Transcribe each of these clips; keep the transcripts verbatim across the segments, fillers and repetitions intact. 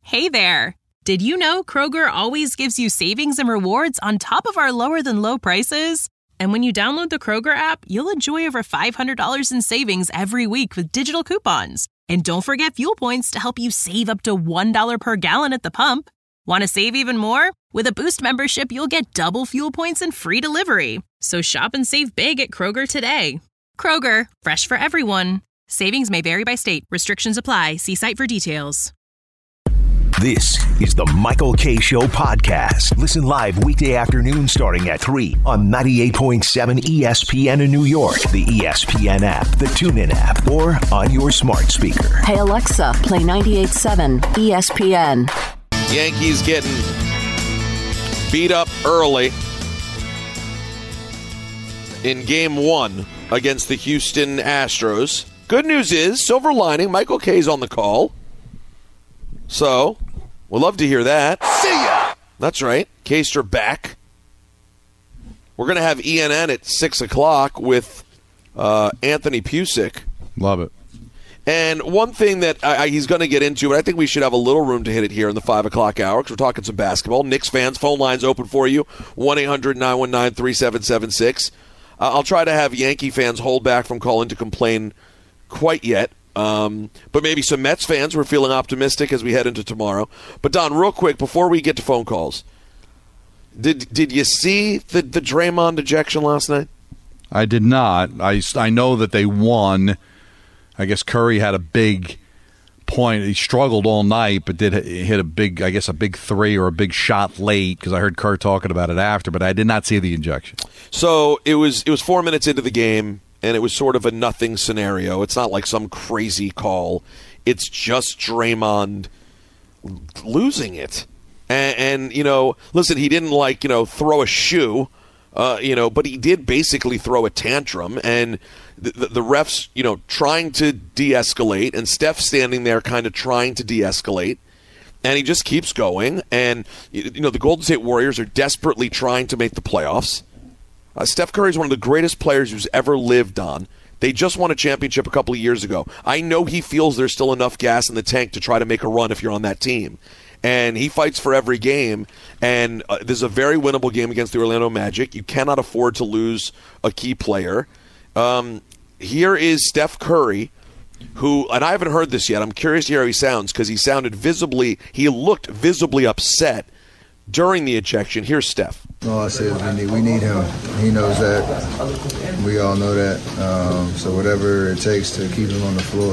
Hey there! Did you know Kroger always gives you savings and rewards on top of our lower-than-low prices? And when you download the Kroger app, you'll enjoy over five hundred dollars in savings every week with digital coupons. And don't forget fuel points to help you save up to one dollar per gallon at the pump. Want to save even more? With a Boost membership, you'll get double fuel points and free delivery. So shop and save big at Kroger today. Kroger, fresh for everyone. Savings may vary by state. Restrictions apply. See site for details. This is the Michael Kay Show podcast. Listen live weekday afternoon starting at three on ninety-eight point seven E S P N in New York, the E S P N app, the TuneIn app, or on your smart speaker. Hey, Alexa, play ninety-eight point seven E S P N. Yankees getting beat up early in game one against the Houston Astros. Good news is, silver lining, Michael Kay's on the call. So, we'd love to hear that. See ya! That's right. Kayster back. We're going to have E N N at six o'clock with uh, Anthony Pusick. Love it. And one thing that I, he's going to get into, and I think we should have a little room to hit it here in the five o'clock hour because we're talking some basketball. Knicks fans, phone lines open for you, one eight hundred nine one nine three seven seven six. Uh, I'll try to have Yankee fans hold back from calling to complain quite yet. Um, but maybe some Mets fans were feeling optimistic as we head into tomorrow. But, Don, real quick, before we get to phone calls, did did you see the, the Draymond ejection last night? I did not. I, I know that they won. I guess Curry had a big point. He struggled all night, but did hit a big, I guess, a big three or a big shot late because I heard Kerr talking about it after, but I did not see the injection. So it was it was four minutes into the game, and it was sort of a nothing scenario. It's not like some crazy call. It's just Draymond losing it. And, and you know, listen, he didn't, like, you know, throw a shoe, uh, you know, but he did basically throw a tantrum. And the, the, the refs, you know, trying to de-escalate, and Steph standing there kind of trying to de-escalate. And he just keeps going. And, you know, the Golden State Warriors are desperately trying to make the playoffs. Uh, Steph Curry is one of the greatest players who's ever lived on. They just won a championship a couple of years ago. I know he feels there's still enough gas in the tank to try to make a run if you're on that team. And he fights for every game. And uh, this is a very winnable game against the Orlando Magic. You cannot afford to lose a key player. Um, here is Steph Curry, who, and I haven't heard this yet. I'm curious to hear how he sounds because he sounded visibly, he looked visibly upset during the ejection. Here's Steph. All I said is we need, we need him. He knows that. We all know that. Um, so whatever it takes to keep him on the floor,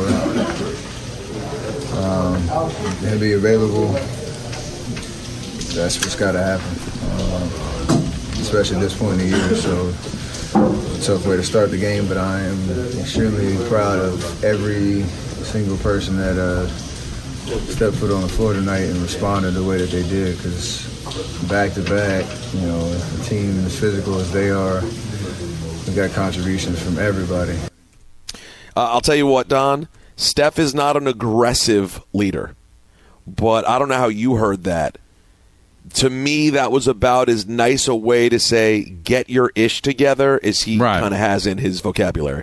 um, he'll be available. That's what's got to happen, um, especially at this point in the year. So it's a tough way to start the game, but I am extremely proud of every single person that uh, stepped foot on the floor tonight and responded the way that they did, because back to back, you know, the team as physical as they are, we got contributions from everybody. Uh, I'll tell you what, Don, Steph is not an aggressive leader, but I don't know how you heard that. To me, that was about as nice a way to say, get your ish together, as he right. kind of has in his vocabulary.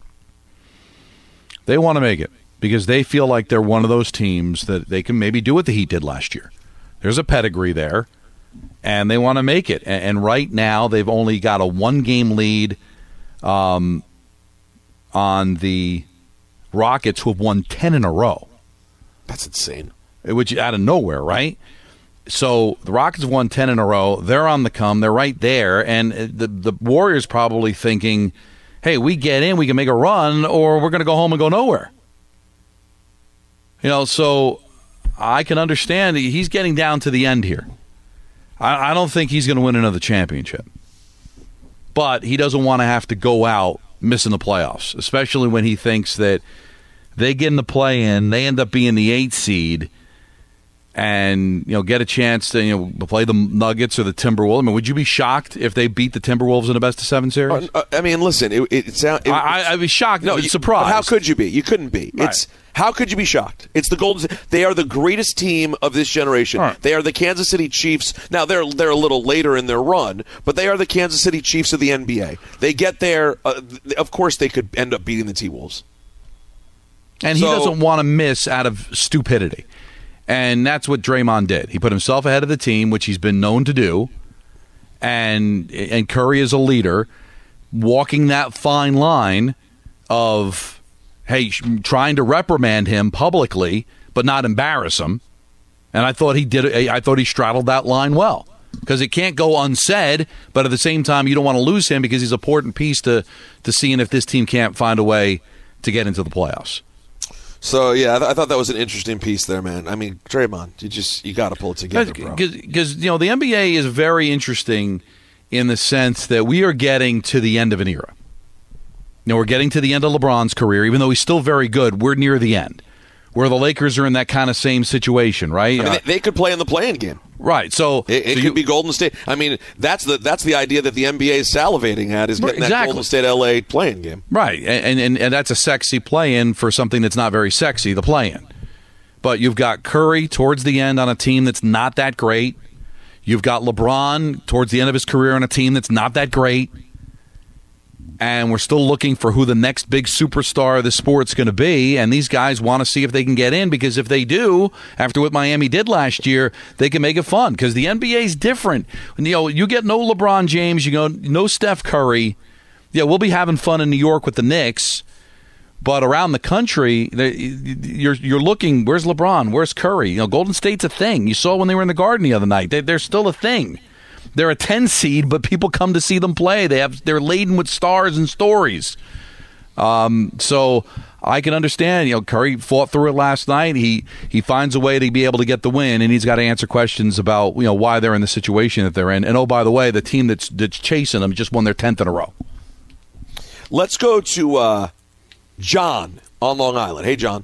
They want to make it because they feel like they're one of those teams that they can maybe do what the Heat did last year. There's a pedigree there, and they want to make it. And right now, they've only got a one-game lead um, on the Rockets, who have won ten in a row. That's insane. Which out of nowhere, right? So the Rockets have won ten in a row. They're on the come. They're right there. And the, the Warriors probably thinking, hey, we get in, we can make a run, or we're going to go home and go nowhere. You know, so I can understand he's getting down to the end here. I, I don't think he's going to win another championship. But he doesn't want to have to go out missing the playoffs, especially when he thinks that they get in the play-in, they end up being the eighth seed, and you know get a chance to you know play the Nuggets or the Timberwolves. I mean, would you be shocked if they beat the Timberwolves in a best of seven series? Uh, I mean, listen, it, it, it sounds. It, I, I'd be shocked. No, you, surprised. How could you be? You couldn't be. Right. It's how could you be shocked? It's the Golden. They are the greatest team of this generation. Right. They are the Kansas City Chiefs. Now they're they're a little later in their run, but they are the Kansas City Chiefs of the N B A. They get there. Uh, of course, they could end up beating the T-Wolves. And so, he doesn't want to miss out of stupidity. And that's what Draymond did. He put himself ahead of the team, which he's been known to do. And and Curry is a leader, walking that fine line of, hey, trying to reprimand him publicly, but not embarrass him. And I thought he did. I thought he straddled that line well, because it can't go unsaid. But at the same time, you don't want to lose him because he's an important piece to to seeing if this team can't find a way to get into the playoffs. So yeah, I, th- I thought that was an interesting piece there, man. I mean, Draymond, you just you got to pull it together, bro. Because you know the N B A is very interesting in the sense that we are getting to the end of an era. You know, we're getting to the end of LeBron's career, even though he's still very good. We're near the end, where the Lakers are in that kind of same situation, right? I mean, uh, they, they could play in the play-in game, right? So it, it so could you, be Golden State. I mean, that's the that's the idea that the N B A is salivating at, is getting exactly. that Golden State L A play-in game, right? And, and and that's a sexy play-in for something that's not very sexy, the play-in. But you've got Curry towards the end on a team that's not that great. You've got LeBron towards the end of his career on a team that's not that great. And we're still looking for who the next big superstar of the sport's going to be. And these guys want to see if they can get in, because if they do, after what Miami did last year, they can make it fun, because the N B A is different. You know, you get no LeBron James, you go no Steph Curry. Yeah, we'll be having fun in New York with the Knicks. But around the country, you're you're looking, where's LeBron? Where's Curry? You know, Golden State's a thing. You saw when they were in the Garden the other night. They, they're still a thing. They're a ten seed, but people come to see them play. They have they're laden with stars and stories. Um, so I can understand. You know, Curry fought through it last night. He he finds a way to be able to get the win, and he's got to answer questions about, you know, why they're in the situation that they're in. And oh, by the way, the team that's that's chasing them just won their tenth in a row. Let's go to uh, John on Long Island. Hey, John.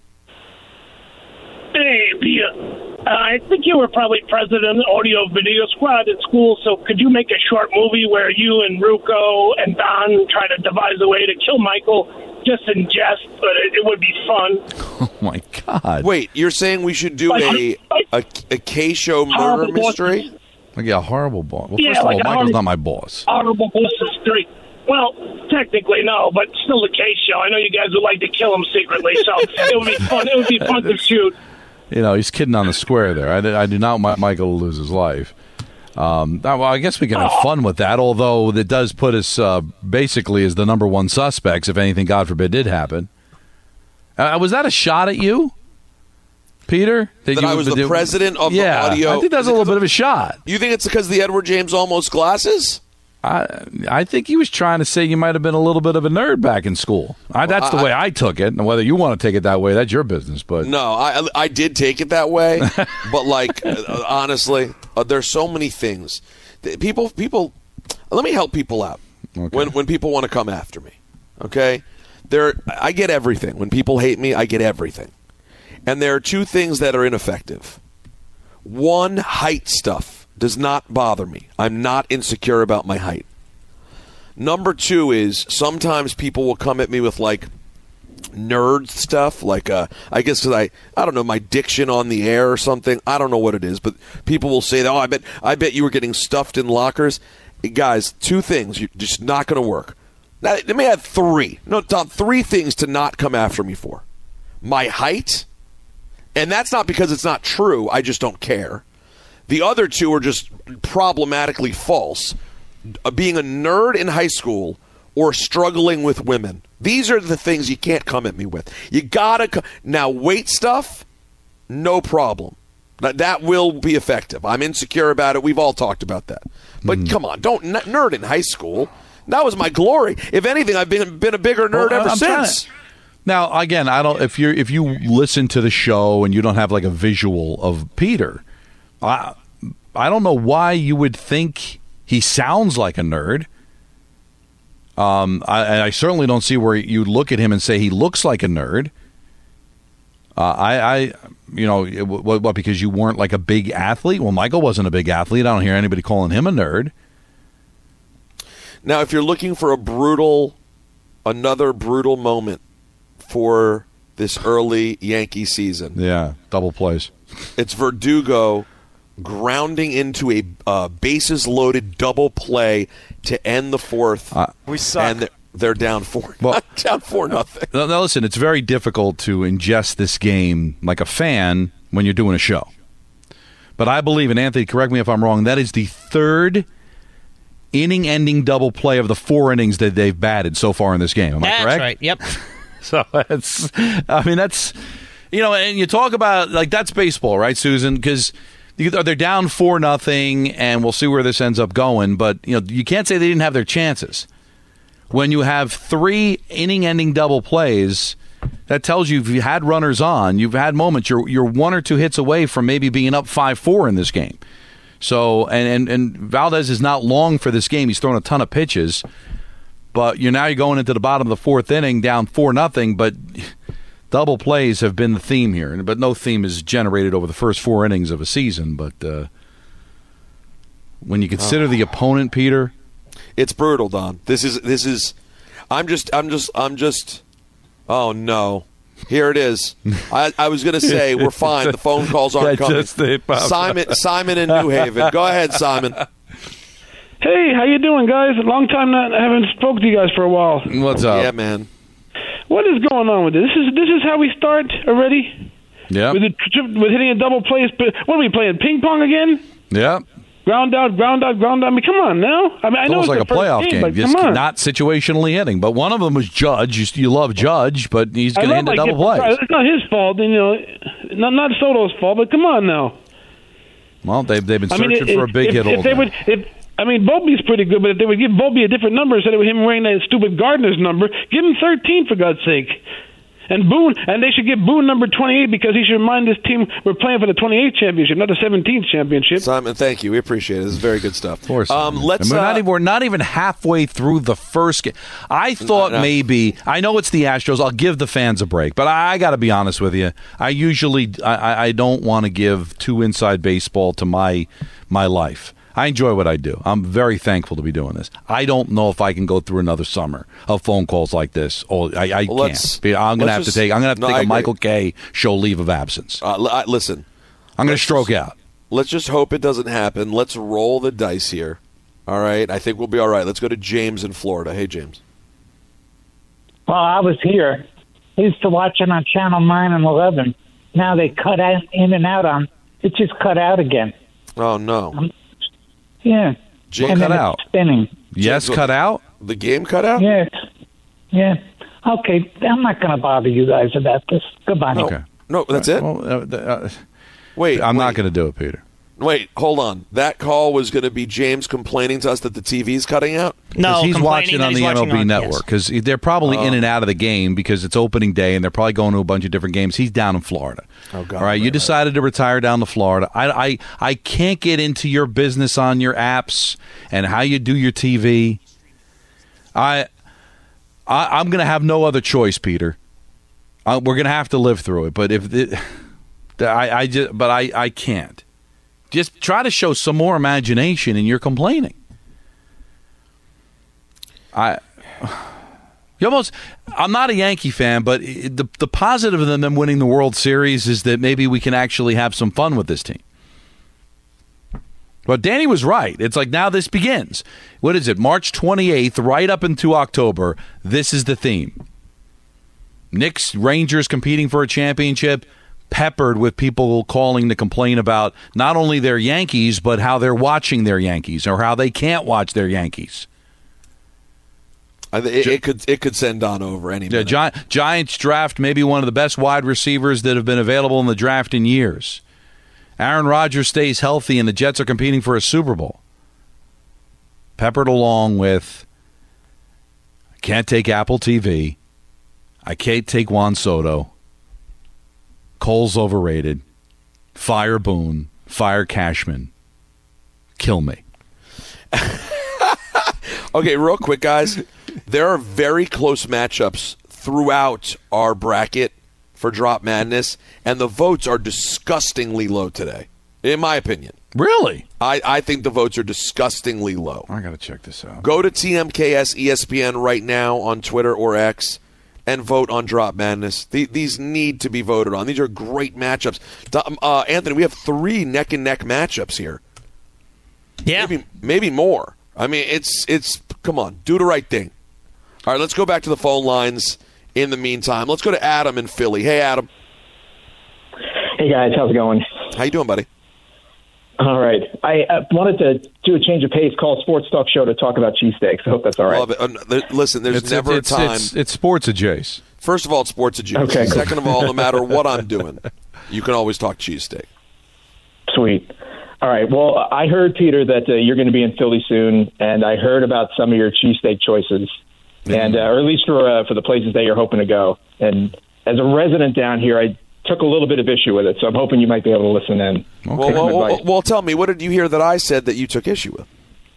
Hey, Pia. Uh, I think you were probably president of the audio video squad at school, so could you make a short movie where you and Ruocco and Don try to devise a way to kill Michael, just in jest, but it, it would be fun. Oh, my God. Wait, you're saying we should do a, a, a K-Show murder mystery? Like a horrible boss. Well, Yeah, first of like all, a Michael's horrible- not my boss. Honorable Boss's Street. Well, technically no, but still the K-Show. I know you guys would like to kill him secretly, so it would be fun. It would be fun to shoot. You know, he's kidding on the square there. I, I do not want Michael to lose his life. Um, well, I guess we can have fun with that, although it does put us uh, basically as the number one suspects if anything, God forbid, did happen. Uh, was that a shot at you, Peter? That, that you, I was the did, president of yeah, the audio? I think that's a little bit of a shot. You think it's because of the Edward James Olmos glasses? I I think he was trying to say you might have been a little bit of a nerd back in school. I, that's the I, way I took it. And whether you want to take it that way, that's your business. But no, I I did take it that way. But like uh, honestly, uh, there's so many things. People people, let me help people out okay. when when people want to come after me. Okay, there I get everything. When people hate me, I get everything. And there are two things that are ineffective. One, height stuff does not bother me. I'm not insecure about my height. Number two is sometimes people will come at me with like nerd stuff, like uh, I guess because I I don't know, my diction on the air or something. I don't know what it is, but people will say, "Oh, I bet I bet you were getting stuffed in lockers." Guys, two things, you're just not going to work. Now, they may have three. No, three things to not come after me for: my height, and that's not because it's not true. I just don't care. The other two are just problematically false. Uh, being a nerd in high school or struggling with women. These are the things you can't come at me with. You gotta co- now weight stuff, no problem. Now, that will be effective. I'm insecure about it. We've all talked about that. But mm. come on, don't n- nerd in high school. That was my glory. If anything, I've been been a bigger nerd well, ever I'm since. To, now, again, I don't. If you if you listen to the show and you don't have like a visual of Peter, I I don't know why you would think he sounds like a nerd. Um, I, I certainly don't see where you look at him and say he looks like a nerd. Uh, I, I, you know, what, what, because you weren't like a big athlete? Well, Michael wasn't a big athlete. I don't hear anybody calling him a nerd. Now, if you're looking for a brutal, another brutal moment for this early Yankee season. Yeah, double plays. It's Verdugo grounding into a uh, bases-loaded double play to end the fourth. Uh, we suck. And they're, they're down four. Well, down four nothing. Now, listen, it's very difficult to ingest this game like a fan when you're doing a show. But I believe, and Anthony, correct me if I'm wrong, that is the third inning-ending double play of the four innings that they've batted so far in this game. Am That's I correct? right. Yep. So it's, I mean, that's, you know, and you talk about, like, that's baseball, right, Susan? Because they're down four nothing, and we'll see where this ends up going. But, you know, you can't say they didn't have their chances. When you have three inning-ending double plays, that tells you if you had runners on, you've had moments, you're you're one or two hits away from maybe being up five four in this game. So, and, and, and Valdez is not long for this game. He's thrown a ton of pitches. But you're now you're going into the bottom of the fourth inning, down four nothing. But double plays have been the theme here. But no theme is generated over the first four innings of a season. But uh, when you consider oh. the opponent, Peter, it's brutal, Don. This is this is. I'm just I'm just I'm just. Oh no. Here it is. I, I was going to say we're fine. The phone calls aren't coming. Simon, Simon in New Haven. Go ahead, Simon. Hey, how you doing, guys? A long time not I haven't spoke to you guys for a while. What's up? Yeah, man. What is going on with this? This is this is how we start already. Yeah. With, with hitting a double play. What are we playing? Ping pong again? Yeah. Ground out, ground out, ground out. I mean, come on now. I mean, I it's know almost it's like a playoff game, game but just come on. not situationally hitting. But one of them was Judge. You, you love Judge, but he's going to hit a double play. It's not his fault, you know. Not not Soto's fault, but come on now. Well, they've they've been I searching mean, for if, a big if, hit if all they day. would, if I mean, Bobby's pretty good, but if they would give Bobby a different number instead of him wearing that stupid Gardner's number, give him thirteen for God's sake. And Boone, and they should give Boone number twenty-eight because he should remind this team we're playing for the twenty-eighth championship, not the seventeenth championship. Simon, thank you. We appreciate it. This is very good stuff. Of course. Um, let's. And we're, uh, not even, we're not even halfway through the first game. I thought no, no. maybe, I know it's the Astros. I'll give the fans a break, but I, I got to be honest with you. I usually, I, I don't want to give too inside baseball to my my life. I enjoy what I do. I'm very thankful to be doing this. I don't know if I can go through another summer of phone calls like this. Or I, I well, can't. I'm going to have just, to take. I'm going to have to no, take I a agree. Michael Kay show leave of absence. Uh, l- listen, I'm going to stroke just, out. Let's just hope it doesn't happen. Let's roll the dice here. All right, I think we'll be all right. Let's go to James in Florida. Hey, James. Well, I was here. I used to watch it on Channel nine and eleven. Now they cut out, in and out on. It just cut out again. Oh no. Um, yeah. James and cut then it's out. Spinning. Yes, James, cut out. The game cut out. Yes. Yeah. Okay. I'm not going to bother you guys about this. Goodbye. No, Okay. no, that's it. Well, uh, uh, Wait, I'm wait. not going to do it, Peter. Wait, hold on. That call was going to be James complaining to us that the T V's cutting out? No, he's complaining watching that on he's the watching M L B on- network because they're probably in and out of the game because it's opening day and they're probably going to a bunch of different games. He's down in Florida. Oh, God, all right, right, you right. decided to retire down to Florida. I, I, I can't get into your business on your apps and how you do your T V. I, I I'm going to have no other choice, Peter. Uh, we're going to have to live through it. But if it, I, I just, but I, I can't. Just try to show some more imagination in your complaining. I, you almost. I'm not a Yankee fan, but it, the the positive of them winning the World Series is that maybe we can actually have some fun with this team. But Danny was right. It's like now this begins. What is it? March twenty-eighth, right up into October. This is the theme. Knicks, Rangers competing for a championship. Peppered with people calling to complain about not only their Yankees, but how they're watching their Yankees or how they can't watch their Yankees. I th- it, it could it could send on over any The minute. Gi- Giants draft maybe one of the best wide receivers that have been available in the draft in years. Aaron Rodgers stays healthy and the Jets are competing for a Super Bowl. Peppered along with I can't take Apple T V. I can't take Juan Soto. Cole's overrated. Fire Boone. Fire Cashman. Kill me. Okay, real quick, guys. There are very close matchups throughout our bracket for Drop Madness, and the votes are disgustingly low today, in my opinion. Really? I, I think the votes are disgustingly low. I got to check this out. Go to T M K S E S P N right now on Twitter or X and vote on Drop Madness. The, these need to be voted on. These are great matchups. Uh, Anthony, we have three neck-and-neck matchups here. Yeah. Maybe, maybe more. I mean, it's it's. Come on, do the right thing. All right, let's go back to the phone lines in the meantime. Let's go to Adam in Philly. Hey, Adam. Hey guys, how's it going? How you doing, buddy? All right. I uh, wanted to do a change of pace, call a sports talk show to talk about cheesesteaks. I hope that's all right. Love it. Uh, th- listen, there's It's, never it's, a time. It's, it's sports adjacent. First of all, it's sports adjacent. Okay, cool. Second of all, no matter what I'm doing, you can always talk cheesesteak. Sweet. All right. Well, I heard, Peter, that uh, you're going to be in Philly soon, and I heard about some of your cheesesteak choices, Mm-hmm. and uh, or at least for uh, for the places that you're hoping to go. And as a resident down here, I took a little bit of issue with it, so I'm hoping you might be able to listen in. Well, well, well, well, tell me, what did you hear that I said that you took issue with?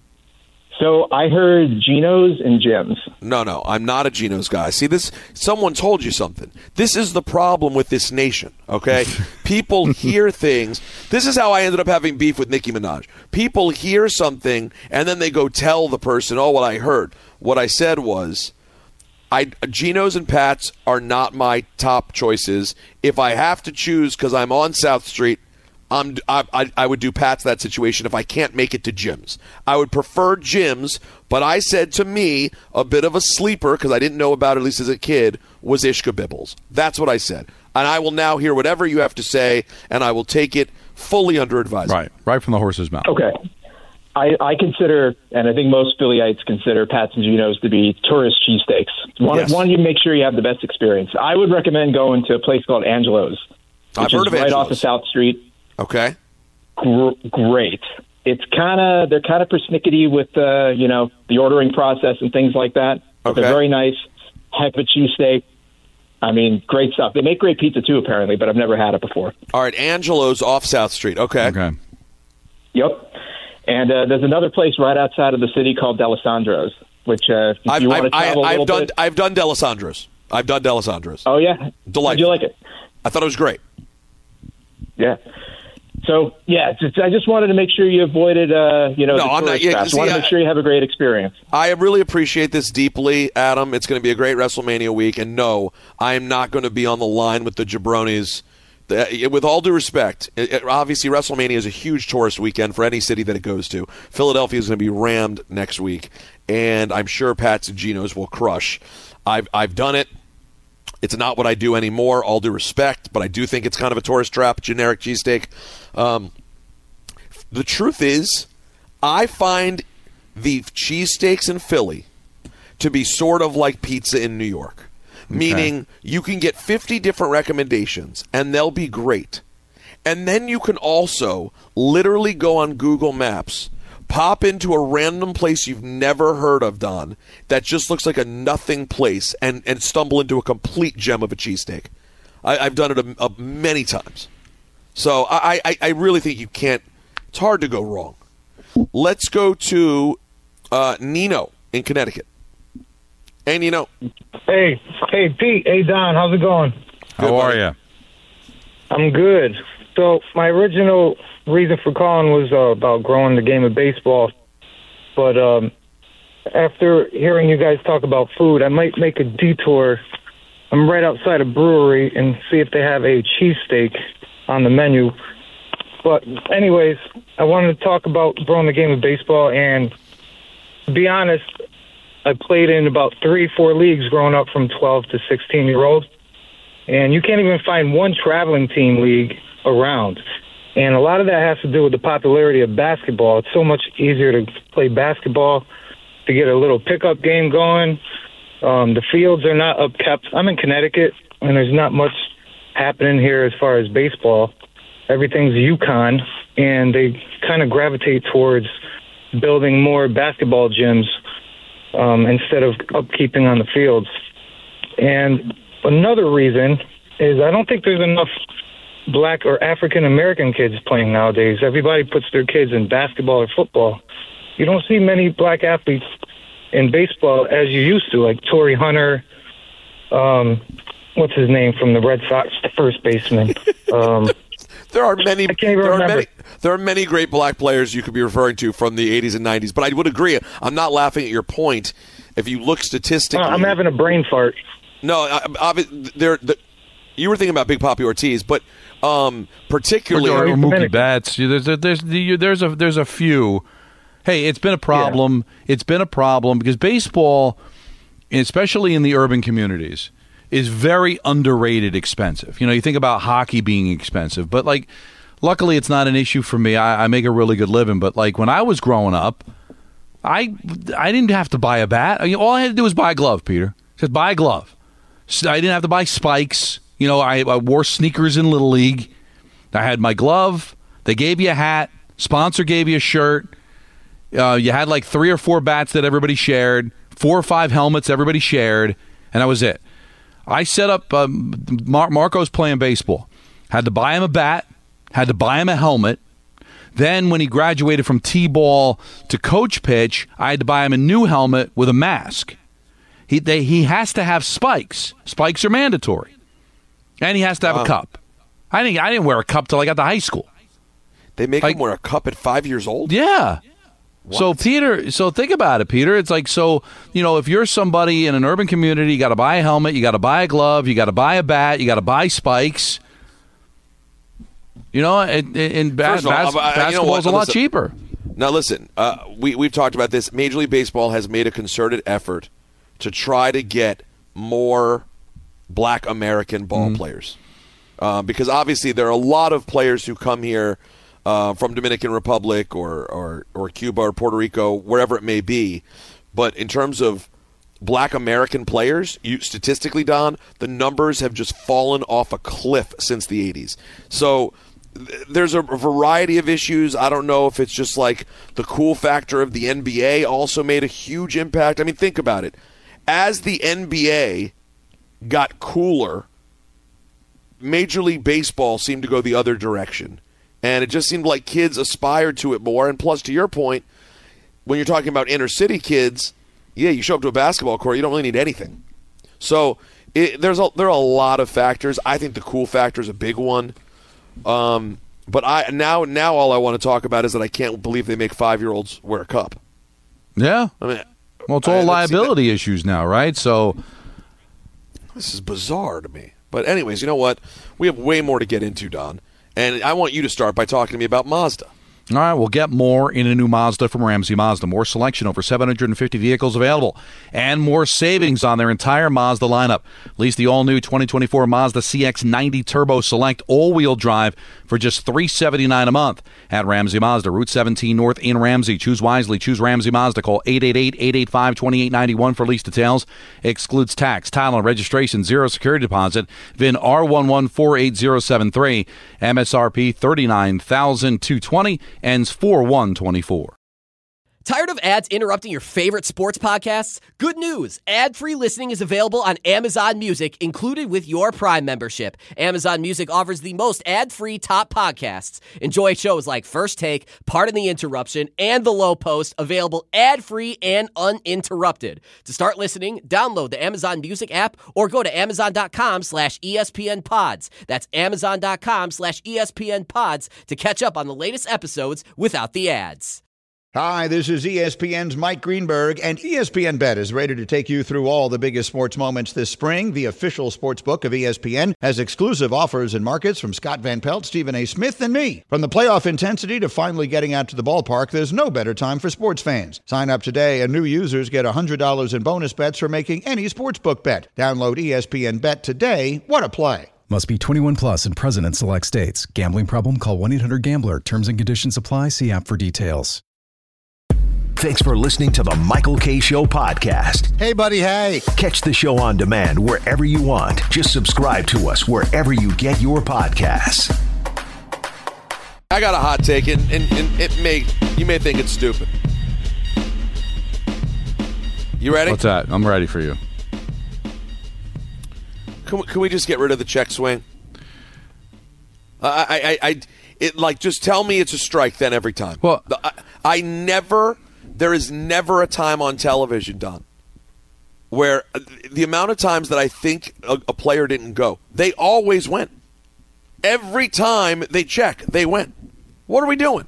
So I heard Geno's and Jim's. No, no, I'm not a Geno's guy. See, this someone told you something. This is the problem with this nation, okay? People hear things. This is how I ended up having beef with Nicki Minaj. People hear something, and then they go tell the person, oh, what I heard. What I said was, I, Geno's and Pat's are not my top choices. If I have to choose because I'm on South Street, I'm, I, I, I would do Pat's that situation if I can't make it to Jim's. I would prefer Jim's, but I said to me, a bit of a sleeper, because I didn't know about it, at least as a kid, was Ishka Bibbles. That's what I said. And I will now hear whatever you have to say, and I will take it fully under advisement. Right, right from the horse's mouth. Okay. I, I consider, and I think most Phillyites consider Pat's and Geno's to be tourist cheesesteaks. One, Yes. one, you make sure you have the best experience. I would recommend going to a place called Angelo's, which I've heard is of right off Angelo's. of South Street. Okay. Gr- great. It's kind of they're kind of persnickety with uh, you know the ordering process and things like that. But Okay. They're very nice. Heck of a cheesesteak. I mean, great stuff. They make great pizza too, apparently, but I've never had it before. All right, Angelo's off South Street. Okay. Okay. Yep. And uh, there's another place right outside of the city called D'Alessandro's, which uh, if I've, you want I've, to I, travel a I've little done bit. I've done D'Alessandro's. I've done D'Alessandro's. Oh yeah, Delightful. How'd you like it? I thought it was great. Yeah. So yeah, just, I just wanted to make sure you avoided, uh, you know, No, the I'm not- tourist yeah, traps. see, want to I- make sure you have a great experience. I really appreciate this deeply, Adam. It's going to be a great WrestleMania week, and no, I am not going to be on the line with the jabronis. The- With all due respect, it- it- obviously WrestleMania is a huge tourist weekend for any city that it goes to. Philadelphia is going to be rammed next week, and I'm sure Pat's and Geno's will crush. I've I've done it. It's not what I do anymore, all due respect, but I do think it's kind of a tourist trap, generic cheesesteak. Um, the truth is, I find the cheesesteaks in Philly to be sort of like pizza in New York. Meaning you can get fifty different recommendations, and they'll be great. And then you can also literally go on Google Maps, pop into a random place you've never heard of, Don, that just looks like a nothing place, and, and stumble into a complete gem of a cheesesteak. I, I've done it a, a, many times. So I, I, I really think you can't. It's hard to go wrong. Let's go to uh, Nino in Connecticut. Hey, Nino. Hey, hey, Pete. Hey, Don. How's it going? How are you? I'm good. So my original reason for calling was uh, about growing the game of baseball. But um, after hearing you guys talk about food, I might make a detour. I'm right outside a brewery and see if they have a cheesesteak on the menu. But anyways, I wanted to talk about growing the game of baseball. And to be honest, I played in about three, four leagues growing up from twelve to sixteen-year-old. And you can't even find one traveling team league around. And a lot of that has to do with the popularity of basketball. It's so much easier to play basketball, to get a little pickup game going. Um, the fields are not upkept. I'm in Connecticut, and there's not much happening here as far as baseball. Everything's UConn, and they kind of gravitate towards building more basketball gyms um, instead of upkeeping on the fields. And another reason is I don't think there's enough black or African-American kids playing nowadays. Everybody puts their kids in basketball or football. You don't see many black athletes in baseball as you used to, like Torrey Hunter, um, what's his name from the Red Sox, the first baseman. Um, There are many. I can't even there are remember. many. There are many great black players you could be referring to from the eighties and nineties. But I would agree. I'm not laughing at your point. If you look statistically, Uh, I'm having a brain fart. No, I- obvi- there. The, you were thinking about Big Papi Ortiz, but um, particularly or, or Mookie Betts. There's a, there's the, there's a there's a few. Hey, it's been a problem. It's been a problem because baseball, especially in the urban communities, is very underrated expensive. You know, you think about hockey being expensive, but like, luckily it's not an issue for me. I, I make a really good living, but like when I was growing up, I I didn't have to buy a bat. I mean, all I had to do was buy a glove, Peter. Just buy a glove. So I didn't have to buy spikes. You know, I, I wore sneakers in Little League. I had my glove. They gave you a hat. Sponsor gave you a shirt. Uh, you had like three or four bats that everybody shared. Four or five helmets everybody shared. And that was it. I set up, um, Mar- Marco's playing baseball. Had to buy him a bat. Had to buy him a helmet. Then when he graduated from T-ball to coach pitch, I had to buy him a new helmet with a mask. He they, he has to have spikes. Spikes are mandatory. And he has to have wow. a cup. I didn't, I didn't wear a cup till I got to high school. They make like, him wear a cup at five years old? Yeah. What? So, Peter, so think about it, Peter. It's like, so, you know, if you're somebody in an urban community, you got to buy a helmet, you got to buy a glove, you got to buy a bat, you got to buy spikes. You know, and, and bas- all, bas- I, basketball you know is a lot listen, cheaper. Now, listen, uh, we, we've talked about this. Major League Baseball has made a concerted effort to try to get more black American ball mm-hmm. players. Uh, because obviously there are a lot of players who come here uh, from Dominican Republic or, or, or Cuba or Puerto Rico, wherever it may be. But in terms of black American players, you, statistically, Don, the numbers have just fallen off a cliff since the eighties. So th- there's a variety of issues. I don't know if it's just like the cool factor of the N B A also made a huge impact. I mean, think about it. As the N B A got cooler, Major League Baseball seemed to go the other direction. And it just seemed like kids aspired to it more. And plus, to your point, when you're talking about inner city kids, yeah, you show up to a basketball court, you don't really need anything. So it, there's a, there are a lot of factors. I think the cool factor is a big one. Um, but I now now all I want to talk about is that I can't believe they make five-year-olds wear a cup. Yeah. I mean, well, it's all I, liability issues now, right? So this is bizarre to me. But anyways, you know what? We have way more to get into, Don. And I want you to start by talking to me about Mazda. All right, we'll get more in a new Mazda from Ramsey Mazda. More selection, over seven hundred fifty vehicles available, and more savings on their entire Mazda lineup. Lease the all-new twenty twenty-four Mazda C X ninety Turbo Select all-wheel drive for just three hundred seventy-nine dollars a month at Ramsey Mazda, Route seventeen North in Ramsey. Choose wisely. Choose Ramsey Mazda. Call eight eight eight, eight eight five, two eight nine one for lease details. Excludes tax, title, and registration. Zero security deposit. V I N R one one four eight zero seven three. M S R P thirty-nine thousand two hundred twenty dollars. Ends four one twenty-four. Tired of ads interrupting your favorite sports podcasts? Good news! Ad-free listening is available on Amazon Music, included with your Prime membership. Amazon Music offers the most ad-free top podcasts. Enjoy shows like First Take, Pardon the Interruption, and The Low Post, available ad-free and uninterrupted. To start listening, download the Amazon Music app or go to amazon.com slash ESPN pods. That's amazon.com slash ESPN pods to catch up on the latest episodes without the ads. Hi, this is E S P N's Mike Greenberg, and E S P N Bet is ready to take you through all the biggest sports moments this spring. The official sports book of E S P N has exclusive offers and markets from Scott Van Pelt, Stephen A. Smith, and me. From the playoff intensity to finally getting out to the ballpark, there's no better time for sports fans. Sign up today, and new users get one hundred dollars in bonus bets for making any sportsbook bet. Download E S P N Bet today. What a play. Must be twenty-one plus and present in select states. Gambling problem? Call one eight hundred gambler. Terms and conditions apply. See app for details. Thanks for listening to the Michael Kay Show podcast. Hey, buddy, hey. Catch the show on demand wherever you want. Just subscribe to us wherever you get your podcasts. I got a hot take, and, and, and it may you may think it's stupid. You ready? What's that? I'm ready for you. Can we, can we just get rid of the check swing? I, I, I, it like just tell me it's a strike then every time. Well, I, I never. There is never a time on television, Don, where the amount of times that I think a, a player didn't go, they always went. Every time they check, they went. What are we doing?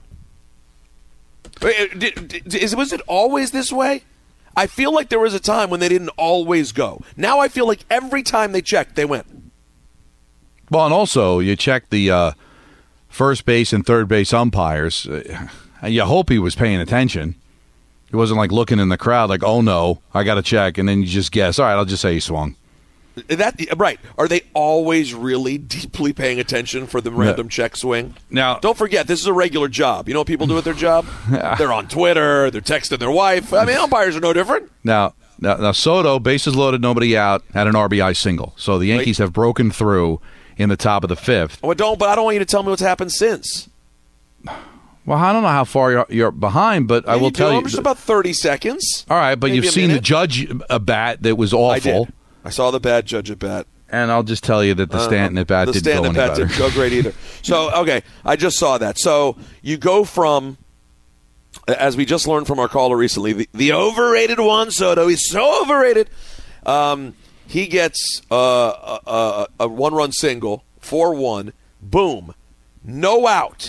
Is, was it always this way? I feel like there was a time when they didn't always go. Now I feel like every time they checked, they went. Well, and also you check the uh, first base and third base umpires. You hope he was paying attention. He wasn't like looking in the crowd like, oh, no, I got to check. And then you just guess, all right, I'll just say he swung. That right? Are they always really deeply paying attention for the random Yeah. check swing? Now, don't forget, this is a regular job. You know what people do with their job? They're on Twitter. They're texting their wife. I mean, umpires are no different. Now, now, now Soto, bases loaded, nobody out, had an R B I single. So the Yankees have broken through in the top of the fifth. Well, don't. But I don't want you to tell me what's happened since. Well, I don't know how far you're, you're behind, but I will you tell do. you. I'm just about thirty seconds. All right, but Maybe you've a seen minute. the Judge a bat that was awful. I did. I saw the bad Judge at bat. And I'll just tell you that the Uh, Stanton at bat the didn't Stanton go at any bat better. didn't go great either. So, okay, I just saw that. So you go from, as we just learned from our caller recently, the, the overrated Juan Soto. He's so overrated. Um, he gets uh, a, a, a one-run single, four one, boom, no out.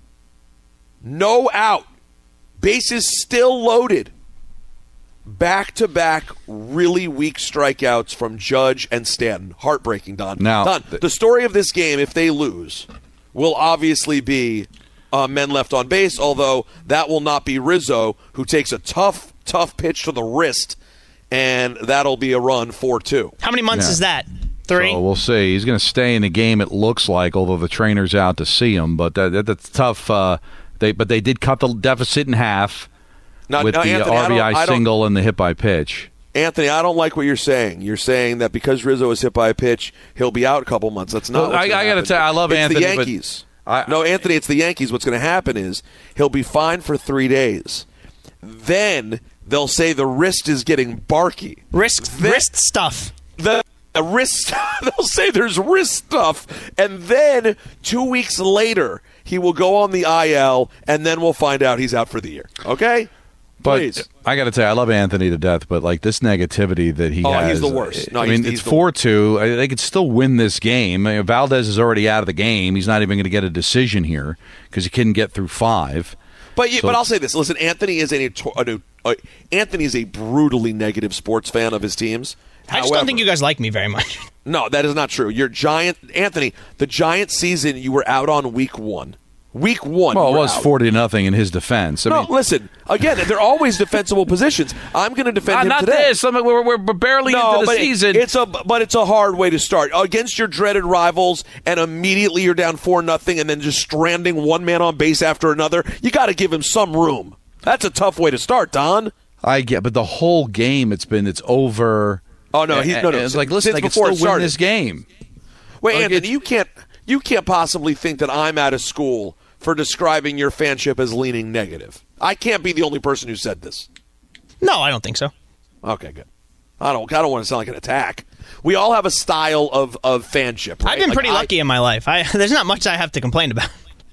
No out. Bases still loaded. Back-to-back really weak strikeouts from Judge and Stanton. Heartbreaking, Don. Now, Don, the story of this game, if they lose, will obviously be uh, men left on base, although that will not be Rizzo, who takes a tough, tough pitch to the wrist, and that'll be a run four two. How many months Yeah. is that? Three? So we'll see. He's going to stay in the game, it looks like, although the trainer's out to see him. But that, that, that's tough. Uh, they But they did cut the deficit in half Now, with now, the Anthony, I R B I don't- I don't- single and the hit by pitch. Anthony, I don't like what you're saying. You're saying that because Rizzo is hit by a pitch, he'll be out a couple months. That's not Well, what's I- gonna I gotta happen. tell you, I love it's Anthony, the but Yankees. I- no, Anthony, it's the Yankees. What's going to happen is he'll be fine for three days. Then they'll say the wrist is getting barky. Wrist, Then- wrist stuff. The the wrist. They'll say there's wrist stuff, and then two weeks later he will go on the I L, and then we'll find out he's out for the year. Okay. But Please. I got to tell you, I love Anthony to death, but like this negativity that he Oh, has. he's the worst. No, I he's- mean, he's it's the four two. They could still win this game. I mean, Valdez is already out of the game. He's not even going to get a decision here because he couldn't get through five. But you, So- but I'll say this: listen, Anthony is a, a, a Anthony is a brutally negative sports fan of his teams. I just don't think you guys like me very much. No, that is not true. You're Giant Anthony. The Giant season, you were out on week one. Week one. Well, you it were was out. forty to nothing in his defense. I no, mean, listen. Again, they're always defensible positions. I'm going to defend not, him not today. this. I mean, we're, we're barely no, into the but season. It, it's a but it's a hard way to start against your dreaded rivals, and immediately you're down four nothing, and then just stranding one man on base after another. You got to give him some room. That's a tough way to start, Don. I get, but the whole game, it's been, it's over. Oh no, he's no, no. It's like, listen, Since I can before still it started. win this game. Wait, Like, Anthony, it's- you can't you can't possibly think that I'm out of school for describing your fanship as leaning negative. I can't be the only person who said this. No, I don't think so. Okay, good. I don't I don't want to sound like an attack. We all have a style of, of fanship, right? I've been Like, pretty I- lucky in my life. I, there's not much I have to complain about.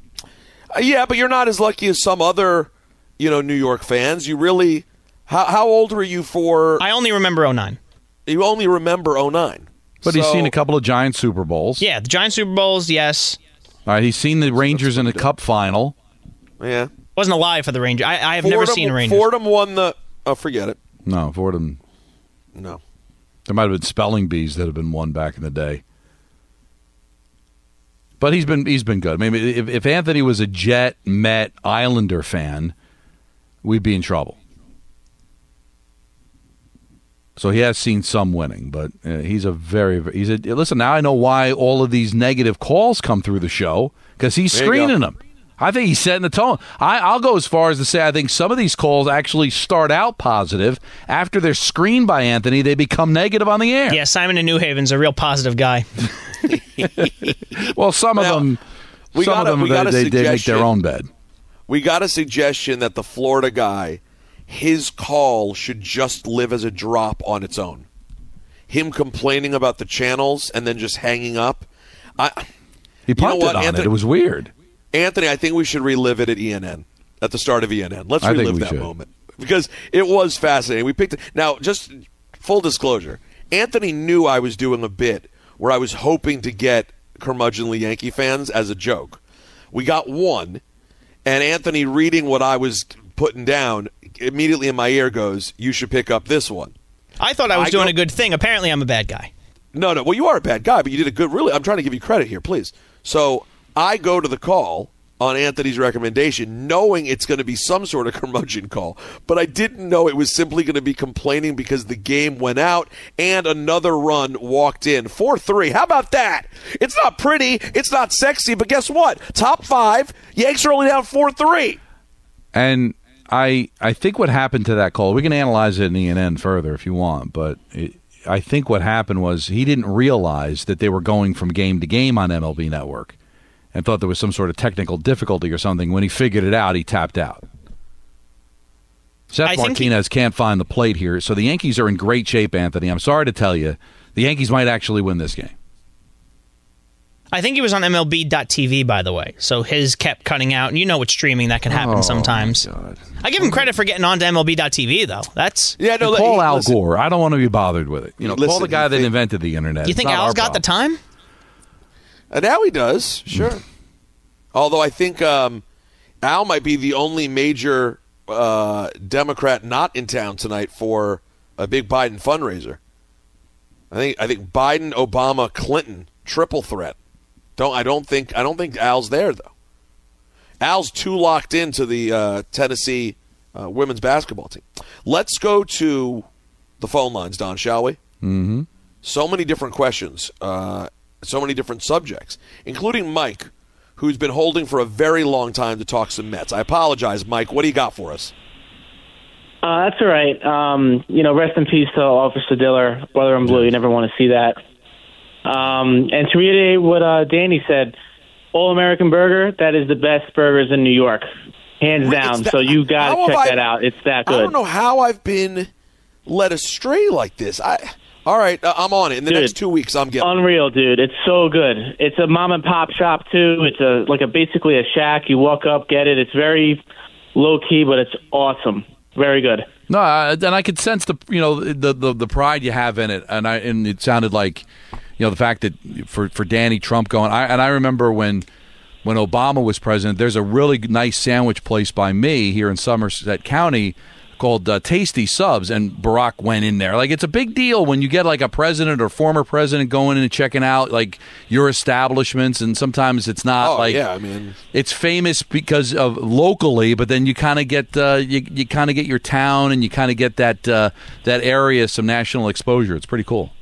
Uh, yeah, but you're not as lucky as some other, you know, New York fans. You really how how old were you for I only remember oh nine. You only remember oh nine. But he's seen a couple of Giant Super Bowls. Yeah, the Giant Super Bowls, yes. All right, he's seen the Rangers in a Cup final. Yeah. Wasn't alive for the Rangers. I, I have never Fordham, seen a Rangers. Fordham won the oh, forget it. No, Fordham. No. There might have been spelling bees that have been won back in the day. But he's been he's been good. I mean, if, if Anthony was a Jet, Met, Islander fan, we'd be in trouble. So he has seen some winning, but uh, he's a very, very he's a listen. Now I know why all of these negative calls come through the show because he's There you screening go. them. I think he's setting the tone. I, I'll go as far as to say I think some of these calls actually start out positive. After they're screened by Anthony, they become negative on the air. Yeah, Simon in New Haven's a real positive guy. Well, some of Now, them, we some got a- of them we got a they, they make their suggestion. own bed. We got a suggestion that the Florida guy, his call should just live as a drop on its own. Him complaining about the channels and then just hanging up. I, He you know punted what, on Anthony, it. It was weird. Anthony, I think we should relive it at E N N, at the start of E N N. Let's I think relive we that should. moment. Because it was fascinating. We picked it. Now, just full disclosure, Anthony knew I was doing a bit where I was hoping to get curmudgeonly Yankee fans as a joke. We got one, and Anthony, reading what I was putting down, immediately in my ear goes, "You should pick up this one." I thought I was I doing go- a good thing. Apparently, I'm a bad guy. No, no. Well, you are a bad guy, but you did a good. Really, I'm trying to give you credit here, please. So I go to the call on Anthony's recommendation, knowing it's going to be some sort of curmudgeon call. But I didn't know it was simply going to be complaining because the game went out and another run walked in. four three. How about that? It's not pretty. It's not sexy. But guess what? Top five. Yanks are only down four three. And I I think what happened to that call, we can analyze it in E and N further if you want, but it, I think what happened was he didn't realize that they were going from game to game on M L B Network and thought there was some sort of technical difficulty or something. When he figured it out, he tapped out. Seth I Martinez he- can't find the plate here, so the Yankees are in great shape, Anthony. I'm sorry to tell you, the Yankees might actually win this game. I think he was on M L B dot T V, by the way, so his kept cutting out. And you know with streaming, that can happen Oh, sometimes. God. I give him credit for getting on to M L B dot T V, though. That's yeah. No, call Al listen. Gore. I don't want to be bothered with it. You know, Listen, call the guy you that think- invented the internet. You It's think not Al's our got the problem. time? And now he does, sure. Although I think um, Al might be the only major uh, Democrat not in town tonight for a big Biden fundraiser. I think I think Biden, Obama, Clinton, triple threat. Don't I don't think I don't think Al's there though. Al's too locked into the uh, Tennessee uh, women's basketball team. Let's go to the phone lines, Don, shall we? Mm-hmm. So many different questions, uh, so many different subjects, including Mike, who's been holding for a very long time to talk some Mets. I apologize, Mike. What do you got for us? Uh, that's all right. Um, you know, rest in peace to Officer Diller. Brother in blue. You never want to see that. Um, and to reiterate what uh, Danny said, All American Burger, that is the best burgers in New York, hands down. that- so you got how to have check I- that out. It's that I good. don't know how I've been led astray like this. I all right, uh, I'm on it. In the Dude, next two weeks, I'm getting. Unreal, dude. It's so good. It's a mom and pop shop too. It's a like a basically a shack. You walk up, get it. It's very low key, but it's awesome. Very good. No, I, and I could sense the you know the, the the pride you have in it, and I and it sounded like you know the fact that for for Danny Trump going. I, and I remember when when Obama was president, there's a really nice sandwich place by me here in Somerset County called uh, Tasty Subs, and Barack went in there. Like, it's a big deal when you get like a president or former president going in and checking out like your establishments, and sometimes it's not Oh, like yeah, I mean- it's famous because of locally, but then you kind of get uh, you you kind of get your town and you kind of get that uh, that area some national exposure. It's pretty cool.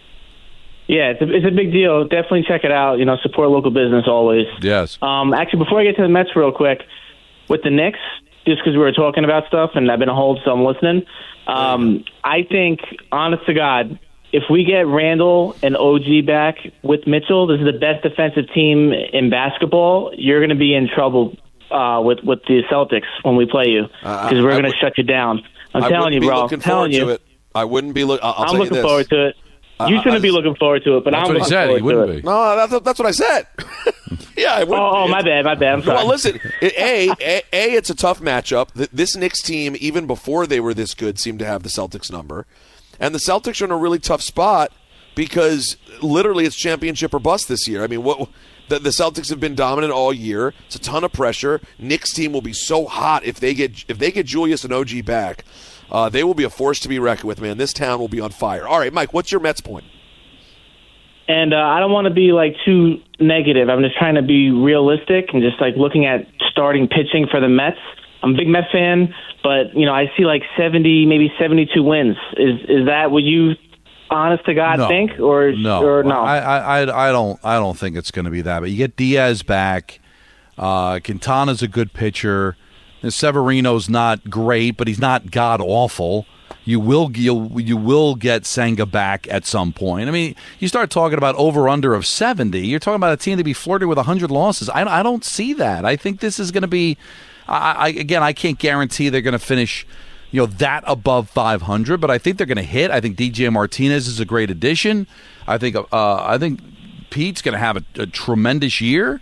Yeah, it's a, it's a big deal. Definitely check it out. You know, support local business always. Yes. Um, actually, before I get to the Mets real quick, with the Knicks, just because we were talking about stuff and I've been on hold, so I'm listening. Um, I think, honest to God, if we get Randall and O G back with Mitchell, this is the best defensive team in basketball. You're going to be in trouble uh, with with the Celtics when we play you because Uh, we're I going to would- shut you down. I'm I telling wouldn't you, be bro. looking I'm telling forward you. to it. I wouldn't be. Look, I'll, I'll I'm tell looking you this. forward to it. You Uh, shouldn't I- be looking forward to it, but That's I'm what he looking said. He forward to wouldn't it. be. No, that's, that's what I said. yeah, I would. Oh, oh, my bad, my bad. I'm sorry. Well, listen. it- A, a, a, it's a tough matchup. Th- This Knicks team, even before they were this good, seemed to have the Celtics number, and the Celtics are in a really tough spot because literally it's championship or bust this year. I mean, what the, the Celtics have been dominant all year. It's a ton of pressure. Knicks team will be so hot if they get if they get Julius and O G back. Uh, they will be a force to be reckoned with, man. This town will be on fire. All right, Mike, what's your Mets point? And uh, I don't want to be like too negative. I'm just trying to be realistic and just like looking at starting pitching for the Mets. I'm a big Mets fan, but you know I see like seventy, maybe seventy-two wins. Is is that what you, honest to God, No. think, or No, or no? I, I, I, I don't, I don't think it's going to be that. But you get Diaz back. Uh, Quintana's a good pitcher. And Severino's not great, but he's not god awful. You will, you you will get Senga back at some point. I mean, you start talking about over under of seventy. You're talking about a team to be flirting with one hundred losses. I, I don't see that. I think this is going to be. I, I again, I can't guarantee they're going to finish, you know, that above five hundred, but I think they're going to hit. I think D J Martinez is a great addition. I think uh, I think Pete's going to have a, a tremendous year.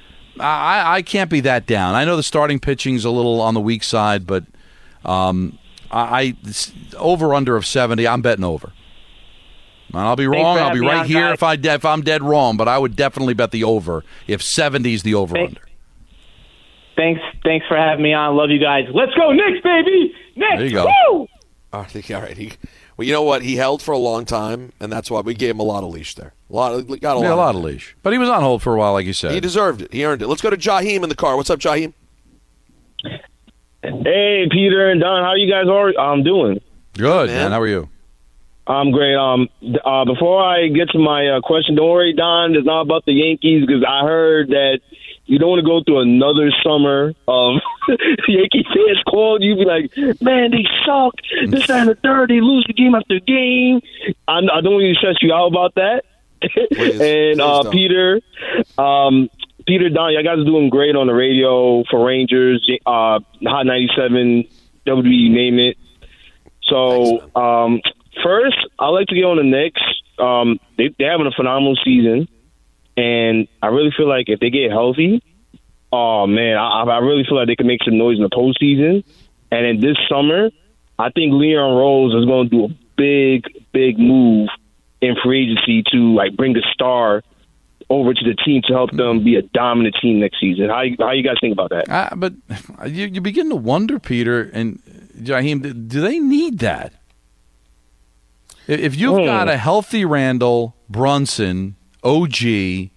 I, I can't be that down. I know the starting pitching's a little on the weak side, but um, I, I over under of seventy. I'm betting over. And I'll be Thanks wrong. for I'll be having me right on, here guys. if I if I'm dead wrong. But I would definitely bet the over if seventy is the over Thank- under. Thanks, thanks for having me on. Love you guys. Let's go, Knicks, baby. Knicks. There you go. Woo! All right, all right. He, Well, you know what? He held for a long time, and that's why we gave him a lot of leash there. A lot of, got a yeah, lot, a lot of, of leash. But he was on hold for a while, like you said. He deserved it. He earned it. Let's go to Jaheim in the car. What's up, Jaheim? Hey, Peter and Don, how you guys are um, doing? Good, man. man. How are you? I'm great. Um, uh, before I get to my uh, question, don't worry, Don, it's not about the Yankees because I heard that you don't want to go through another summer of Yankee fans calling you, be like, man, they suck. This, that, and the third. They lose the game after game. I, I don't want to stress you out about that. Please, and please uh, don't. Peter, um, Peter, Don, you guys are doing great on the radio for Rangers, uh, Hot ninety-seven, W W E, name it. So, um, first, I'd like to get on the Knicks. Um, they, they're having a phenomenal season, and I really feel like if they get healthy, oh, man, I, I really feel like they can make some noise in the postseason. And then this summer, I think Leon Rose is going to do a big, big move in free agency to, like, bring a star over to the team to help them be a dominant team next season. How you, how you guys think about that? Uh, but you, you begin to wonder, Peter and Jaheim, do they need that? If you've Hmm. got a healthy Randall, Brunson, O G,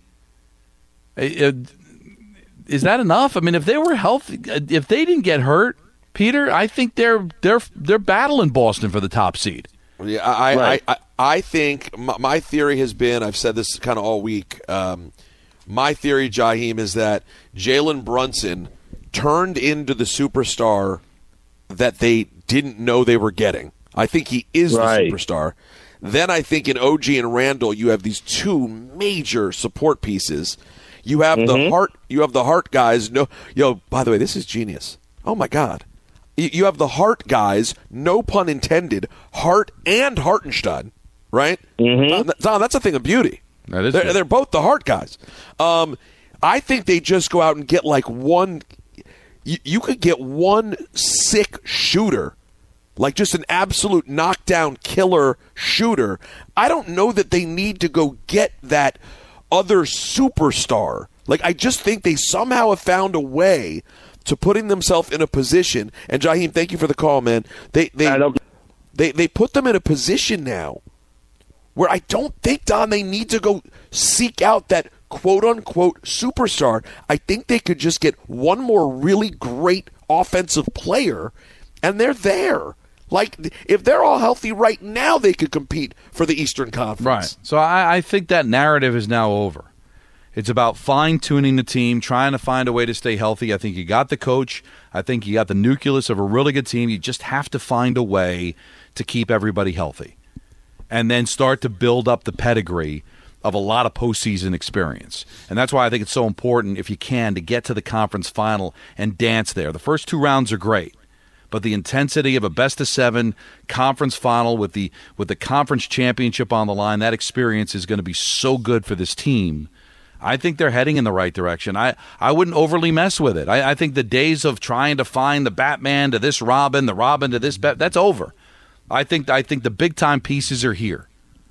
is that enough? I mean, if they were healthy, if they didn't get hurt, Peter, I think they're they're they're battling Boston for the top seed. Yeah, I Right. I, I, I think my, my theory has been, I've said this kind of all week, um, my theory, Jaheim, is that Jalen Brunson turned into the superstar that they didn't know they were getting. I think he is Right. the superstar. Then I think in O G and Randall, you have these two major support pieces. You have the Mhm. heart. You have the heart guys. No, yo. By the way, this is genius. Oh my God. You you have the Hart guys, no pun intended, Hart and Hartenstein, right? Mm-hmm. Don, that's a thing of beauty. That is they're, true. they're both the Hart guys. Um, I think they just go out and get like one. You, you could get one sick shooter, like just an absolute knockdown killer shooter. I don't know that they need to go get that other superstar. Like, I just think they somehow have found a way to putting themselves in a position. And Jaheim, thank you for the call, man. They they they they put them in a position now where I don't think, Don, they need to go seek out that quote unquote superstar. I think they could just get one more really great offensive player, and they're there. Like, if they're all healthy right now, they could compete for the Eastern Conference. Right. So I, I think that narrative is now over. It's about fine-tuning the team, trying to find a way to stay healthy. I think you got the coach. I think you got the nucleus of a really good team. You just have to find a way to keep everybody healthy and then start to build up the pedigree of a lot of postseason experience. And that's why I think it's so important, if you can, to get to the conference final and dance there. The first two rounds are great, but the intensity of a best-of-seven conference final with the with the conference championship on the line, that experience is going to be so good for this team. I think they're heading in the right direction. I, I wouldn't overly mess with it. I, I think the days of trying to find the Batman to this Robin, the Robin to this Bat, that's over. I think I think the big-time pieces are here.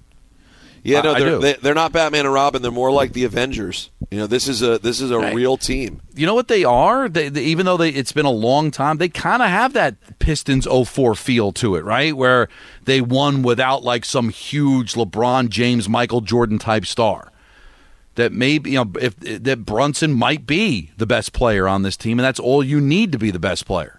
Yeah, no, I- I they're do. they, they're not Batman and Robin. They're more like the Avengers. You know, this is a this is a Right. real team. You know what they are? They, they, even though they, it's been a long time, they kind of have that Pistons oh four feel to it, right? Where they won without like some huge LeBron James, Michael Jordan type star. That maybe, you know, if that Brunson might be the best player on this team, and that's all you need to be the best player.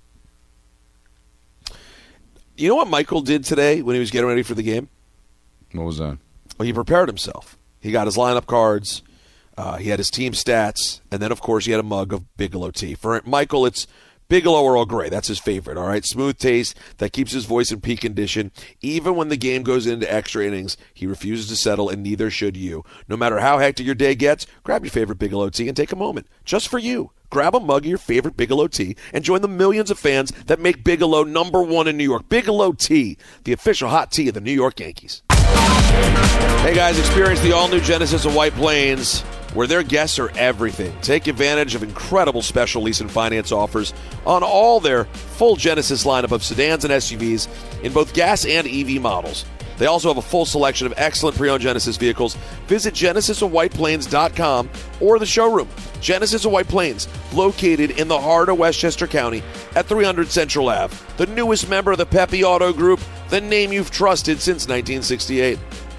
You know what Michael did today when he was getting ready for the game? What was that? Well, he prepared himself. He got his lineup cards. Uh, he had his team stats. And then, of course, he had a mug of Bigelow tea. For Michael, it's Bigelow or Earl Grey. That's his favorite, all right? Smooth taste that keeps his voice in peak condition. Even when the game goes into extra innings, he refuses to settle, and neither should you. No matter how hectic your day gets, grab your favorite Bigelow tea and take a moment just for you. Grab a mug of your favorite Bigelow tea and join the millions of fans that make Bigelow number one in New York. Bigelow Tea, the official hot tea of the New York Yankees. Hey guys, experience the all-new Genesis of White Plains, where their guests are everything. Take advantage of incredible special lease and finance offers on all their full Genesis lineup of sedans and S U Vs in both gas and E V models. They also have a full selection of excellent pre-owned Genesis vehicles. Visit genesis of white plains dot com or the showroom. Genesis of White Plains, located in the heart of Westchester County at three hundred Central Avenue. The newest member of the Pepe Auto Group, the name you've trusted since nineteen sixty-eight.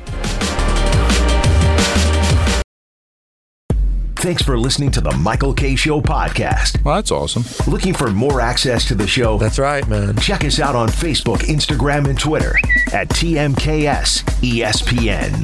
Thanks for listening to the Michael Kay Show podcast. Well, that's awesome. Looking for more access to the show? That's right, man. Check us out on Facebook, Instagram, and Twitter at T M K S E S P N.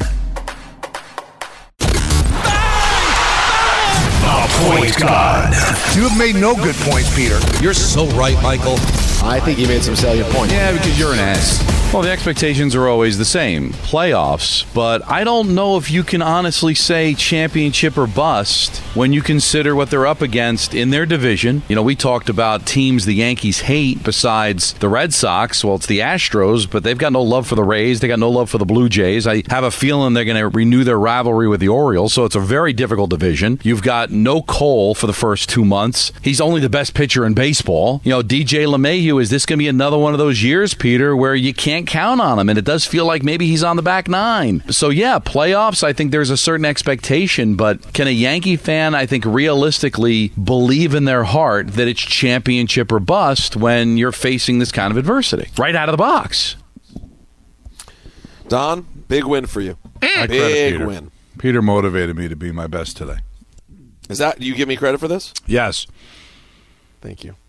The Point God. You have made no good points, Peter. You're so right, Michael. I think you made some salient points. Yeah, because you're an ass. Well, the expectations are always the same, playoffs, but I don't know if you can honestly say championship or bust when you consider what they're up against in their division. You know, we talked about teams the Yankees hate besides the Red Sox. Well, it's the Astros, but they've got no love for the Rays. They got no love for the Blue Jays. I have a feeling they're going to renew their rivalry with the Orioles, so it's a very difficult division. You've got no Cole for the first two months. He's only the best pitcher in baseball. You know, D J LeMahieu, is this going to be another one of those years, Peter, where you can't count on him, and it does feel like maybe he's on the back nine. So yeah, playoffs, I think there's a certain expectation, but can a Yankee fan, I think, realistically believe in their heart that it's championship or bust when you're facing this kind of adversity right out of the box? Don, big win for you. I Big credit Peter. win. Peter motivated me to be my best today. Is that, you give me credit for this? Yes. Thank you.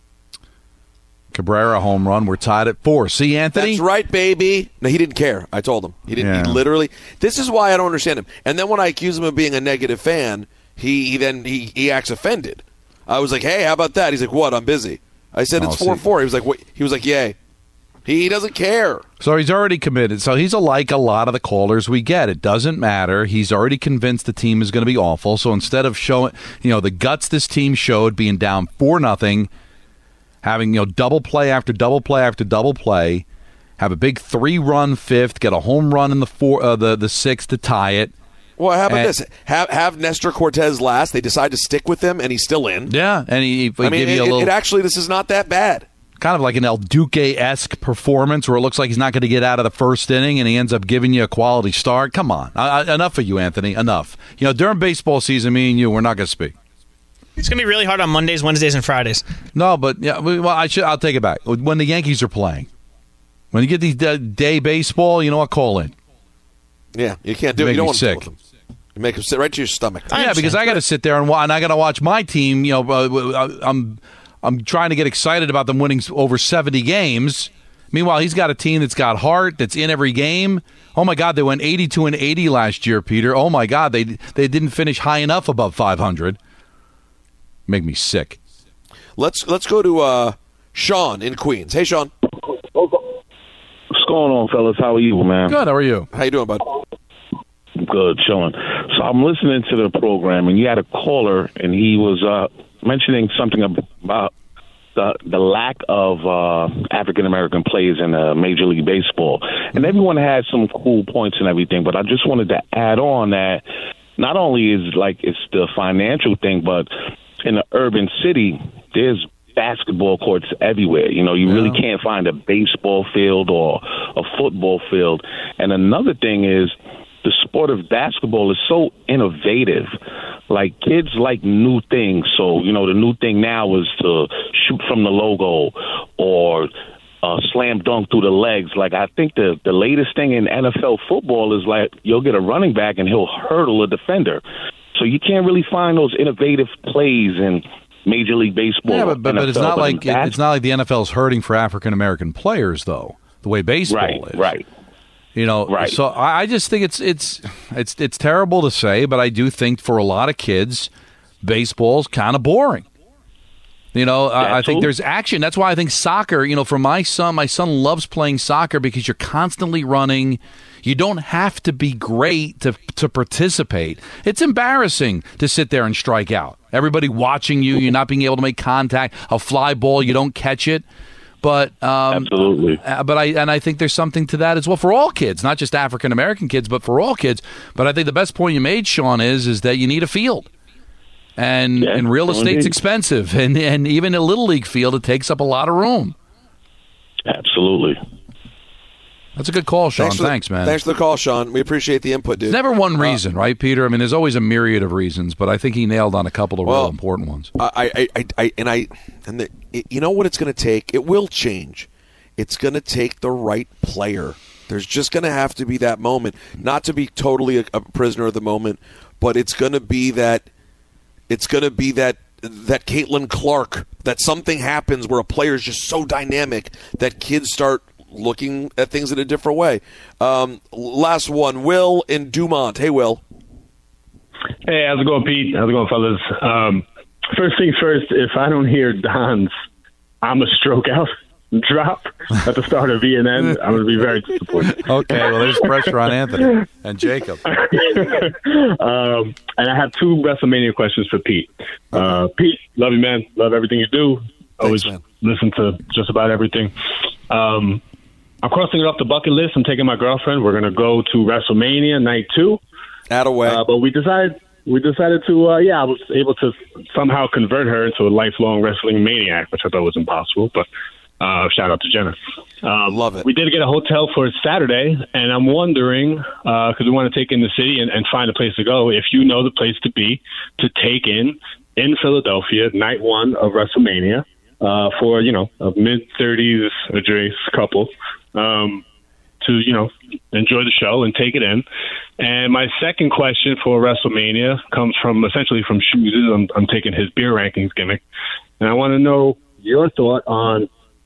Cabrera home run. We're tied at four. See, Anthony? That's right, baby. No, he didn't care. I told him. He didn't. Yeah. He literally. This is why I don't understand him. And then when I accuse him of being a negative fan, he, he then he, he acts offended. I was like, hey, how about that? He's like, what? I'm busy. I said, Oh, it's four four. He was like, what? He was like, yay. He doesn't care. So he's already committed. So he's like a lot of the callers we get. It doesn't matter. He's already convinced the team is going to be awful. So instead of showing, you know, the guts this team showed, being down four nothing, having, you know, double play after double play after double play, have a big three-run fifth, get a home run in the four, uh, the the sixth to tie it. Well, how about And- this? Have have Nestor Cortez last. They decide to stick with him, and he's still in. Yeah, and he, he I mean, give it, you a it- little, it actually, this is not that bad. kind of like an El Duque-esque performance where it looks like he's not going to get out of the first inning, and he ends up giving you a quality start. Come on, I, I, enough of you, Anthony. Enough. You know, during baseball season, me and you, we're not going to speak. It's going to be really hard on Mondays, Wednesdays, and Fridays. No, but yeah, well, I should. I'll take it back. When the Yankees are playing, when you get these uh, day baseball, you know what? Call in. Yeah, you can't do You it. make You don't me want to deal sick. with him. You make him sit right to your stomach. Yeah, because I got to sit there and, wa- and I got to watch my team. You know, uh, I'm I'm trying to get excited about them winning over seventy games. Meanwhile, he's got a team that's got heart, that's in every game. Oh my God, they went eighty-two and eighty last year, Peter. Oh my God, they they didn't finish high enough above five hundred. Make me sick. Let's let's go to uh, Sean in Queens. Hey, Sean. What's going on, fellas? How are you, man? Good. How are you? How you doing, bud? Good, chilling. So I'm listening to the program, and you had a caller, and he was uh, mentioning something about the the lack of uh, African American players in uh, Major League Baseball, and everyone had some cool points and everything. But I just wanted to add on that not only is like it's the financial thing, but in an urban city, there's basketball courts everywhere. You know, you really can't find a baseball field or a football field. And another thing is the sport of basketball is so innovative. Like, kids like new things. So, you know, the new thing now is to shoot from the logo or uh, slam dunk through the legs. Like, I think the, the latest thing in N F L football is, like, you'll get a running back and he'll hurdle a defender. So you can't really find those innovative plays in Major League Baseball. Yeah, but, but, but it's N F L, not like in it's not like the N F L is hurting for African American players, though. The way baseball Right, is, right. You know, Right. so I I just think it's it's it's it's terrible to say, but I do think for a lot of kids, baseball's kind of boring. You know, I, I think there's action. That's why I think soccer, you know, for my son, my son loves playing soccer because you're constantly running. You don't have to be great to to participate. It's embarrassing to sit there and strike out. Everybody watching you, you're not being able to make contact. A fly ball, you don't catch it. But um, absolutely. Uh, but I and I think there's something to that as well for all kids, not just African American kids, but for all kids. But I think the best point you made, Sean, is is that you need a field. And Yeah, and real so estate's indeed. expensive, and and even a little league field, it takes up a lot of room. Absolutely. That's a good call, Sean. Thanks, for the- Thanks, man. Thanks for the call, Sean. We appreciate the input, dude. There's never one Uh, reason, right, Peter? I mean, there's always a myriad of reasons, but I think he nailed on a couple of Well, real important ones. I, I, I, I and I, and the, it- you know what it's going to take? It will change. it's going to take the right player. There's just going to have to be that moment. Not to be totally a, a prisoner of the moment, but it's going to be that it's going to be that that Caitlin Clark, that something happens where a player is just so dynamic that kids start looking at things in a different way. Um, last one, Will in Dumont. Hey, Will. Hey, how's it going, Pete? How's it going, fellas? Um, first things first, if I don't hear Don's I'm a stroke out drop at the start of E N N, I'm going to be very disappointed. Okay, well, there's pressure on Anthony and Jacob. um, and I have two WrestleMania questions for Pete. Uh, Pete, love you, man. Love everything you do. Always Thanks, listen to just about everything. Um, I'm crossing it off the bucket list. I'm taking my girlfriend. We're going to go to WrestleMania night two. Out of way. Uh, but we decided we decided to, uh, yeah, I was able to somehow convert her into a lifelong wrestling maniac, which I thought was impossible. But uh, shout out to Jenna. Um, Love it. We did get a hotel for Saturday, and I'm wondering, because uh, we want to take in the city and, and find a place to go, if you know the place to be to take in in Philadelphia, night one of WrestleMania, uh, for, you know, a mid-thirties Adrice couple. Um to, you know, enjoy the show and take it in. And my second question for WrestleMania comes from essentially from Shoes. I'm, I'm taking his beer rankings gimmick. And I want to know your thought on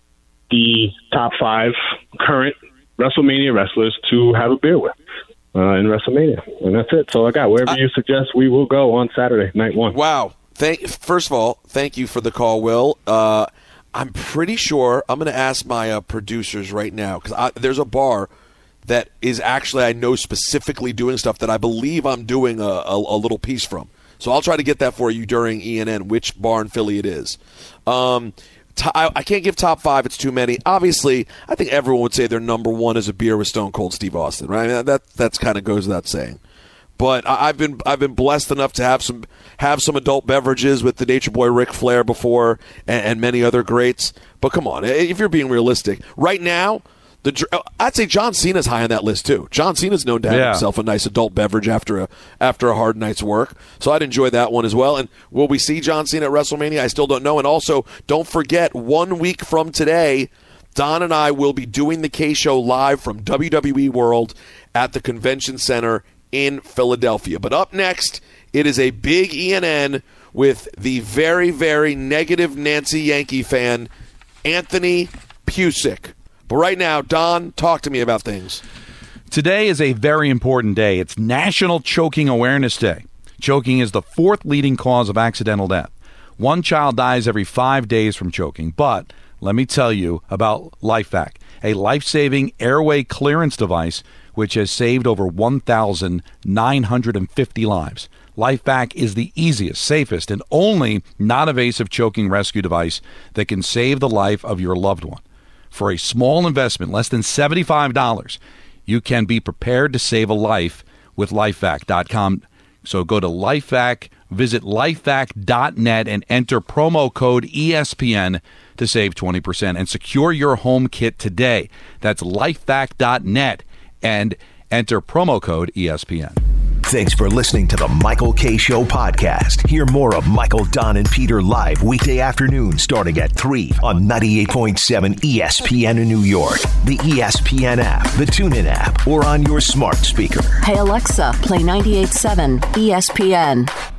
the top five current WrestleMania wrestlers to have a beer with uh, in WrestleMania. And that's it. So I got wherever I, you suggest we will go on Saturday, night one. Wow. Thank. First of all, thank you for the call, Will. Uh, I'm pretty sure I'm going to ask my uh, producers right now, because there's a bar that is actually, I know, specifically doing stuff that I believe I'm doing a, a, a little piece from. So I'll try to get that for you during E N N, which bar in Philly it is. Um, t- I, I can't give top five. It's too many. Obviously, I think everyone would say their number one is a beer with Stone Cold Steve Austin, right? I mean, that that's kind of goes without saying. But I've been I've been blessed enough to have some have some adult beverages with the Nature Boy Ric Flair before, and, and many other greats. But come on, if you're being realistic, right now, the I'd say John Cena's high on that list too. John Cena's known to have yeah. himself a nice adult beverage after a after a hard night's work, so I'd enjoy that one as well. And will we see John Cena at WrestleMania? I still don't know. And also, don't forget, one week from today, Don and I will be doing the K-Show live from W W E World at the Convention Center in Philadelphia. But up next, it is a big E N N with the very, very negative Nancy Yankee fan, Anthony Pusick. But right now, Don, talk to me about things. Today is a very important day. It's National Choking Awareness Day. Choking is the fourth leading cause of accidental death. One child dies every five days from choking. But let me tell you about LifeVac, a life-saving airway clearance device which has saved over one thousand nine hundred fifty lives. LifeVac is the easiest, safest, and only non-invasive choking rescue device that can save the life of your loved one. For a small investment, less than seventy-five dollars, you can be prepared to save a life with LifeVac dot com. So go to LifeVac, visit LifeVac dot net, and enter promo code E S P N to save twenty percent and secure your home kit today. That's LifeVac dot net. And enter promo code E S P N. Thanks for listening to the Michael K. Show podcast. Hear more of Michael, Don, and Peter live weekday afternoon starting at three on ninety-eight point seven E S P N in New York, the E S P N app, the TuneIn app, or on your smart speaker. Hey Alexa, play ninety-eight point seven E S P N.